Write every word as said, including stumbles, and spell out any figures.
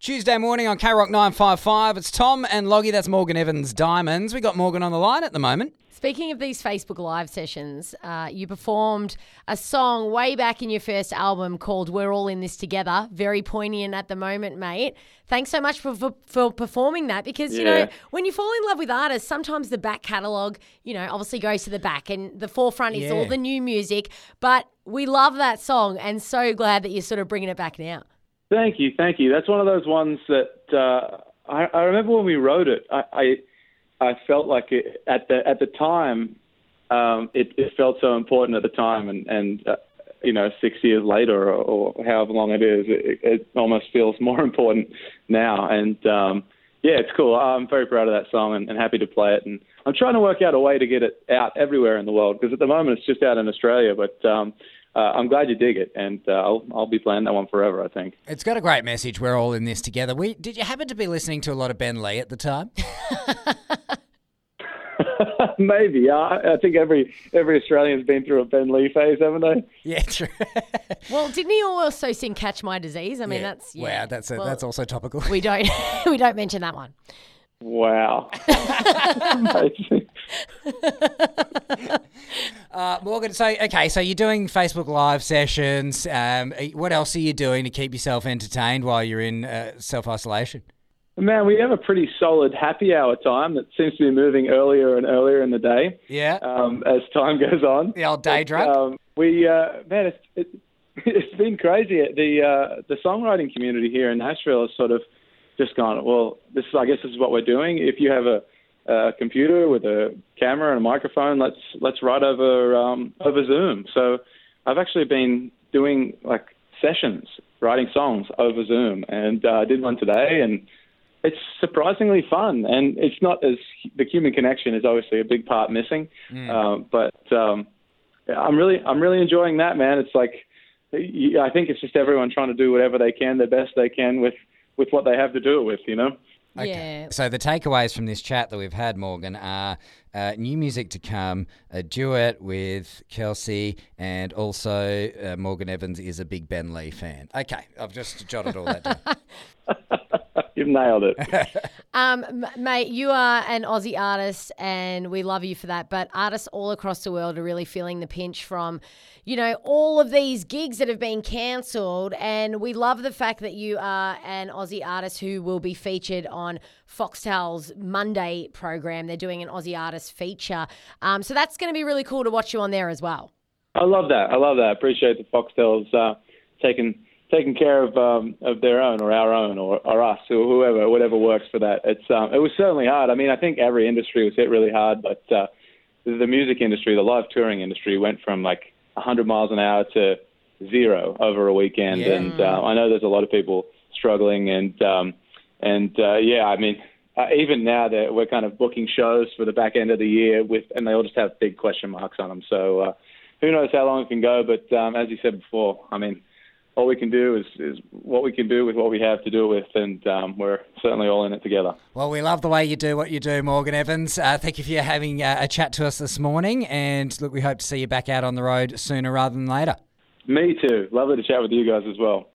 Tuesday morning on K Rock nine five five. It's Tom and Loggy. That's Morgan Evans Diamonds. We got Morgan on the line at the moment. Speaking of these Facebook Live sessions, uh, you performed a song way back in your first album called We're All In This Together. Very poignant at the moment, mate. Thanks so much for for, for performing that because, you Yeah. know, when you fall in love with artists, sometimes the back catalogue, you know, obviously goes to the back and the forefront is Yeah. all the new music. But we love that song and so glad that you're sort of bringing it back now. Thank you, thank you. That's one of those ones that uh, I, I remember when we wrote it. I I, I felt like it, at the at the time, um, it, it felt so important at the time, and and uh, you know, six years later or, or however long it is, it, it almost feels more important now. And um, yeah, it's cool. I'm very proud of that song and, and happy to play it. And I'm trying to work out a way to get it out everywhere in the world because at the moment it's just out in Australia, but. Um, Uh, I'm glad you dig it, and uh, I'll, I'll be playing that one forever, I think. It's got a great message. We're all in this together. We Did you happen to be listening to a lot of Ben Lee at the time? Maybe. I, I think every every Australian's been through a Ben Lee phase, haven't they? Yeah, true. Well, didn't he also sing Catch My Disease? I mean, Yeah. that's... Yeah. Wow, that's a, Well, that's also topical. We don't, we don't mention that one. Wow. Amazing. Uh, Morgan, so, okay, so you're doing Facebook Live sessions. Um, what else are you doing to keep yourself entertained while you're in uh, self-isolation? Man, we have a pretty solid happy hour time that seems to be moving earlier and earlier in the day Yeah, um, as time goes on. the old day drunk? Um, we, uh, man, it's, it, it's been crazy. The uh, the songwriting community here in Nashville has sort of just gone, well, this is, I guess this is what we're doing. If you have a, a computer with a camera and a microphone, let's let's write over um, over Zoom. So I've actually been doing like sessions, writing songs over Zoom, and uh, I did one today, and it's surprisingly fun. And it's not as the human connection is obviously a big part missing, Mm. um, but um, I'm really I'm really enjoying that, man. It's like I think it's just everyone trying to do whatever they can, the best they can with. with what they have to do it with, you know? Okay. Yeah. So the takeaways from this chat that we've had, Morgan, are uh, new music to come, a duet with Kelsey, and also uh, Morgan Evans is a big Ben Lee fan. Okay, I've just jotted all that down. You've nailed it. Um, m- mate, you are an Aussie artist and we love you for that. But artists all across the world are really feeling the pinch from, you know, all of these gigs that have been cancelled. And we love the fact that you are an Aussie artist who will be featured on Foxtel's Monday program. They're doing an Aussie artist feature. Um, so that's going to be really cool to watch you on there as well. I love that. I love that. I appreciate the Foxtels uh, taking taking care of um, of their own or our own or, or us or whoever, whatever works for that. It's um, it was certainly hard. I mean, I think every industry was hit really hard, but uh, the music industry, the live touring industry, went from like one hundred miles an hour to zero over a weekend. Yeah. And uh, I know there's a lot of people struggling, and um, and uh, yeah, I mean, uh, even now that we're kind of booking shows for the back end of the year with, and they all just have big question marks on them. So uh, who knows how long it can go? But um, as you said before, I mean, all we can do is, is what we can do with what we have to do with, and um, we're certainly all in it together. Well, we love the way you do what you do, Morgan Evans. Uh, thank you for having uh, a chat to us this morning, and look, we hope to see you back out on the road sooner rather than later. Me too. Lovely to chat with you guys as well.